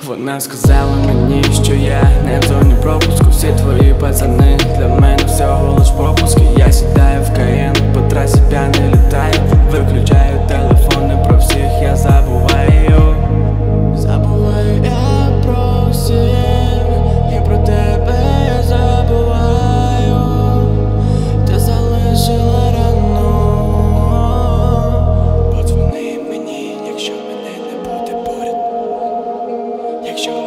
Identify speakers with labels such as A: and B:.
A: Вона сказала мені, що я не в зоні пропуску. Всі твої пацани для мене всього лиш пропуски. Я сідаю в Каєн, по трасі п'яний літаю. Виключаю телефони, про всіх я забуваю. Забуваю я про всіх, і про тебе я забуваю. Ти залишила рану. Подзвони мені, якщо мене не буде поряд. Якщо